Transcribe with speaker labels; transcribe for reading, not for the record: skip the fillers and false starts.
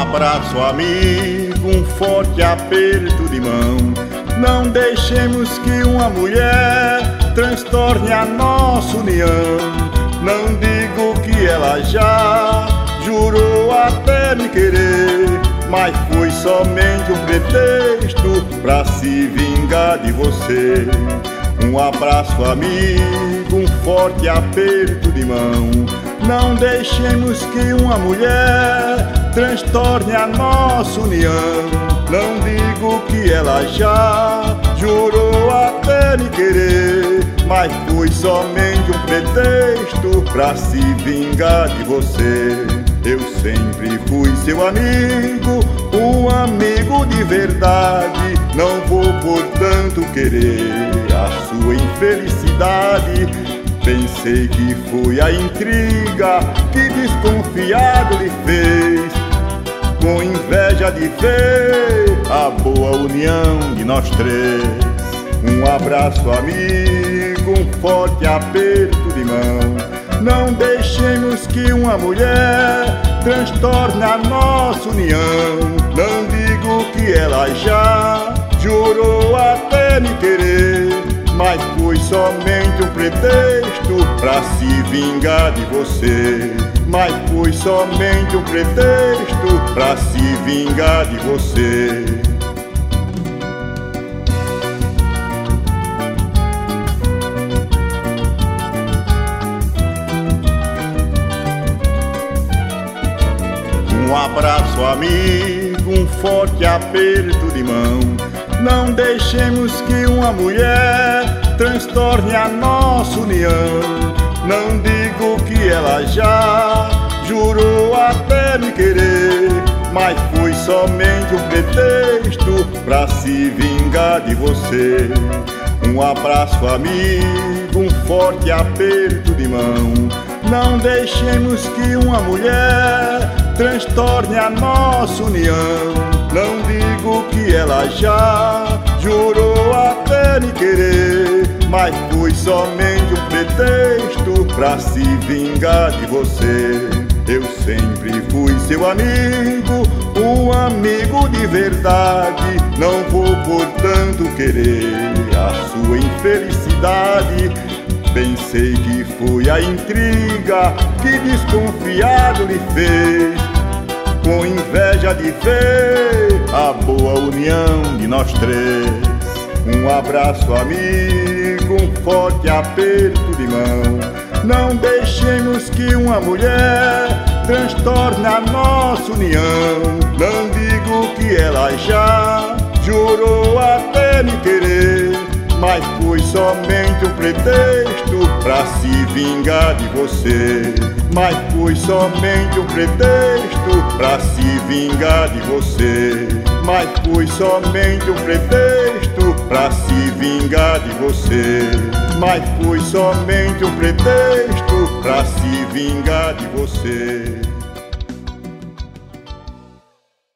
Speaker 1: abraço amigo, um forte aperto de mão. Não deixemos que uma mulher transtorne a nossa união. Não digo que ela já jurou até me querer, mas foi somente um pretexto pra se vingar de você. Um abraço amigo, um forte aperto de mão. Não deixemos que uma mulher transtorne a nossa união. Não digo que ela já jurou até me querer, mas foi somente um pretexto pra se vingar de você. Eu sempre fui seu amigo, um amigo de verdade. Não vou, portanto, querer a sua infelicidade. Pensei que foi a intriga que desconfiado lhe fez, com inveja de ver a boa união de nós três. Um abraço amigo, um forte aperto de mão. Não deixemos que uma mulher transtorne a nossa união. Não digo que ela já jurou até me querer, mas foi somente um pretexto pra se vingar de você. Mas foi somente um pretexto pra se vingar de você. Um abraço amigo, um forte aperto de mão. Não deixemos que uma mulher transtorne a nossa união. Não digo que ela já jurou até me querer, mas foi somente um pretexto pra se vingar de você. Um abraço amigo, um forte aperto de mão. Não deixemos que uma mulher transtorne a nossa união. Não digo que ela já jurou até me querer, mas foi somente um pretexto pra se vingar de você. Eu sempre fui seu amigo, um amigo de verdade. Não vou, portanto, querer a sua infelicidade. Pensei que foi a intriga que desconfiado lhe fez, com inveja de ver a boa união de nós três. Um abraço amigo, um forte aperto de mão. Não deixemos que uma mulher transtorne a nossa união. Não digo que ela já jurou até me querer, mas foi somente um pretexto pra se vingar de você. Mas foi somente um pretexto pra se vingar de você. Mas foi somente um pretexto pra se vingar de você. Mas foi somente um pretexto pra se vingar de você.